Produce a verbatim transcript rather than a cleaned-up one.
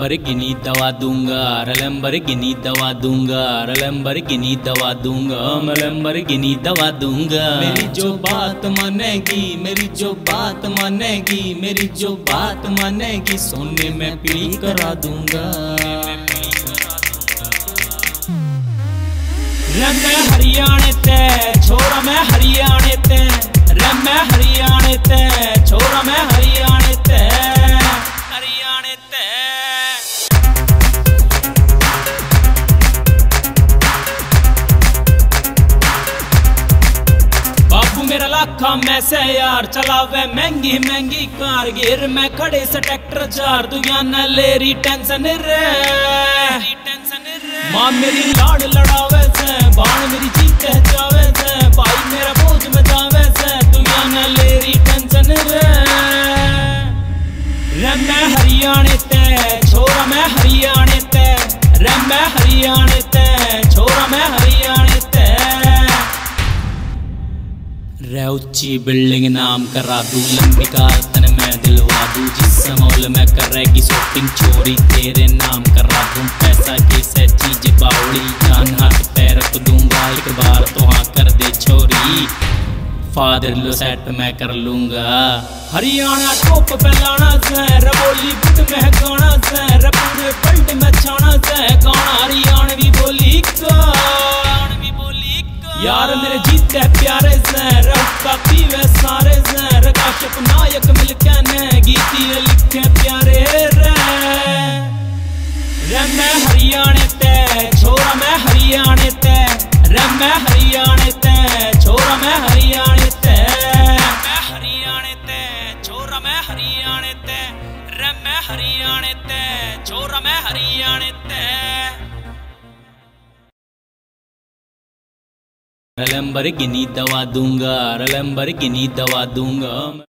Lamborghini दवा दूंगा, Lamborghini दवा दूंगा, लैम्बोर्गिनी दवा दूंगा, मैं लैम्बोर्गिनी दवा दूंगा। मेरी जो बात मानेगी, मेरी जो बात मानेगी, मेरी जो बात मानेगी, सोने में पीली करा दूंगा। रे मैं हरियाणे ते छोरा, मैं हरियाणे ते, रे मैं हरियाणे ते छोरा, मैं हरियाणे ते, हरियाणे ते। बाबू मेरा लाखा में से यार चलावे महंगी महंगी कार, गिर में खड़े से ट्रैक्टर चार, दुनिया न लेरी टेंशन रे, माँ मेरी लाड़ लड़ावे से, बाण मेरी जीत है जावे से, भाई मेरा बोझ में जावे से, दुनिया न लेरी टेंशन रे। रे मैं हरियाणे ते छोरा, मैं हरियाणे ते, रे मैं हरियाणे ते छोरा, मैं हरियाणे ते। रे उच्ची बिल्डिंग नाम करा दूं, लंबी कार तन मैं दिलवा दूं, जिस मौल में करेगी शॉपिंग चोरी, तेरे नाम करा दूं। पैसा कैसे चीज बावड़ी, जान हाथ पैर को दूंगा, एक बार तो हाँ कर दे छोरी, फादर लो सेट मैं कर लूंगा। हरियाणा टॉप पे लाना से, रबोली बुट में गाना से, पूरे वर्ल्ड में छाना से, गाना हरियाणवी बोली का, यार मेरे जीते प्यारे से, रफ्ता पीवे सारे से, रकाशक नायक मिलके ने गीती लिखे प्यारे रे। रे मैं हरियाणे ते छोरा, मैं हरियाणे ते, रे मैं हरियाणे ते छोरा, मैं हरियाणे ते, मैं हरियाणे ते छोरा, मैं हरियाणे ते, रे मैं हरियाणे ते छोरा, मैं हरियाणे ते। लैम्बोर्गिनी दवा दूंगा, लैम्बोर्गिनी दवा दूंगा।